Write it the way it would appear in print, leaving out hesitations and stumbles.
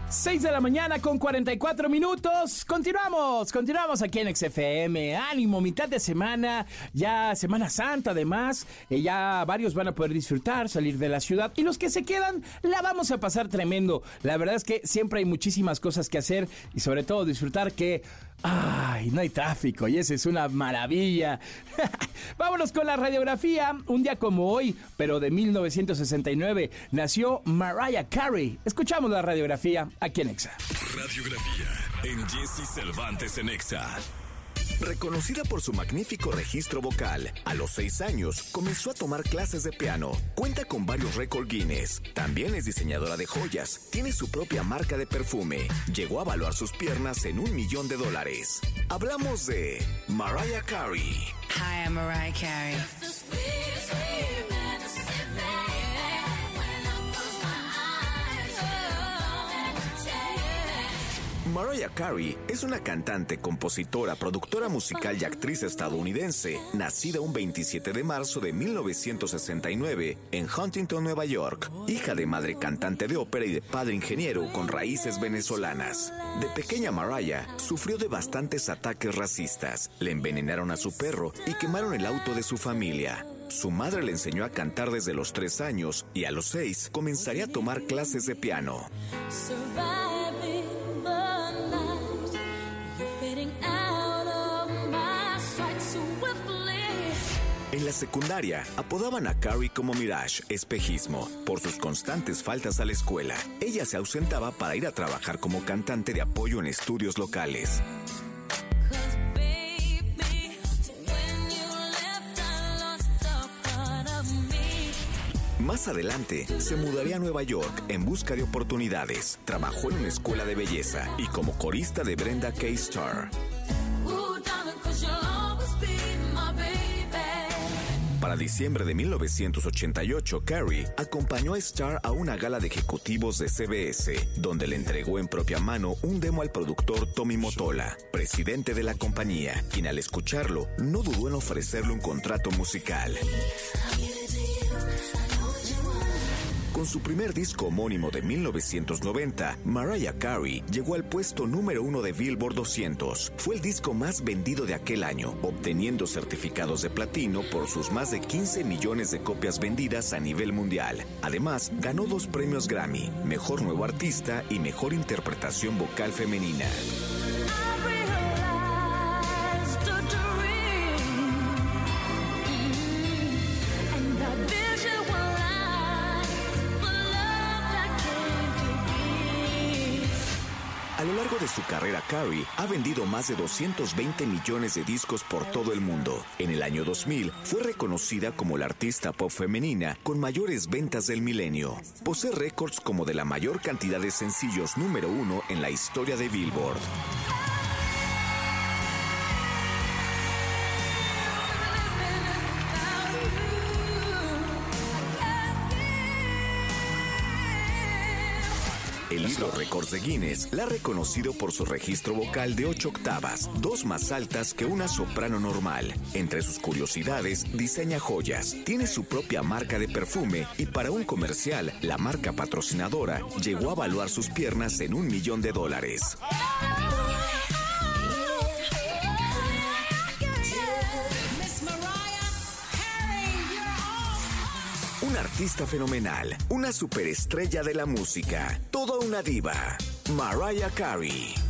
6 de la mañana con 44 minutos. Continuamos aquí en XFM. Ánimo, mitad de semana, ya Semana Santa además. Ya varios van a poder disfrutar, salir de la ciudad. Y los que se quedan, la vamos a pasar tremendo. La verdad es que siempre hay muchísimas cosas que hacer y sobre todo disfrutar que... ¡ay! No hay tráfico y esa es una maravilla. Vámonos con la radiografía. Un día como hoy, pero de 1969, nació Mariah Carey. Escuchamos la radiografía aquí en Exa. Radiografía en Jesse Cervantes en Exa. Reconocida por su magnífico registro vocal, a los 6 años comenzó a tomar clases de piano. Cuenta con varios récords Guinness. También es diseñadora de joyas. Tiene su propia marca de perfume. Llegó a valuar sus piernas en $1 millón. Hablamos de Mariah Carey. Hi, I'm Mariah Carey. Mariah Carey es una cantante, compositora, productora musical y actriz estadounidense, nacida un 27 de marzo de 1969 en Huntington, Nueva York, hija de madre cantante de ópera y de padre ingeniero con raíces venezolanas. De pequeña Mariah sufrió de bastantes ataques racistas, le envenenaron a su perro y quemaron el auto de su familia. Su madre le enseñó a cantar desde los 3 años y a los 6 comenzaría a tomar clases de piano. En la secundaria, apodaban a Carey como Mirage, espejismo, por sus constantes faltas a la escuela. Ella se ausentaba para ir a trabajar como cantante de apoyo en estudios locales. Más adelante, se mudaría a Nueva York en busca de oportunidades. Trabajó en una escuela de belleza y como corista de Brenda K. Starr. Para diciembre de 1988, Carey acompañó a Starr a una gala de ejecutivos de CBS, donde le entregó en propia mano un demo al productor Tommy Mottola, presidente de la compañía, quien al escucharlo no dudó en ofrecerle un contrato musical. Con su primer disco homónimo de 1990, Mariah Carey llegó al puesto número 1 de Billboard 200. Fue el disco más vendido de aquel año, obteniendo certificados de platino por sus más de 15 millones de copias vendidas a nivel mundial. Además, ganó 2 premios Grammy, Mejor Nuevo Artista y Mejor Interpretación Vocal Femenina. A lo largo de su carrera, Carey ha vendido más de 220 millones de discos por todo el mundo. En el año 2000, fue reconocida como la artista pop femenina con mayores ventas del milenio. Posee récords como de la mayor cantidad de sencillos número 1 en la historia de Billboard. El libro Récords de Guinness la ha reconocido por su registro vocal de 8 octavas, 2 más altas que una soprano normal. Entre sus curiosidades, diseña joyas, tiene su propia marca de perfume y para un comercial, la marca patrocinadora llegó a valuar sus piernas en $1 millón. Una artista fenomenal, una superestrella de la música, toda una diva, Mariah Carey.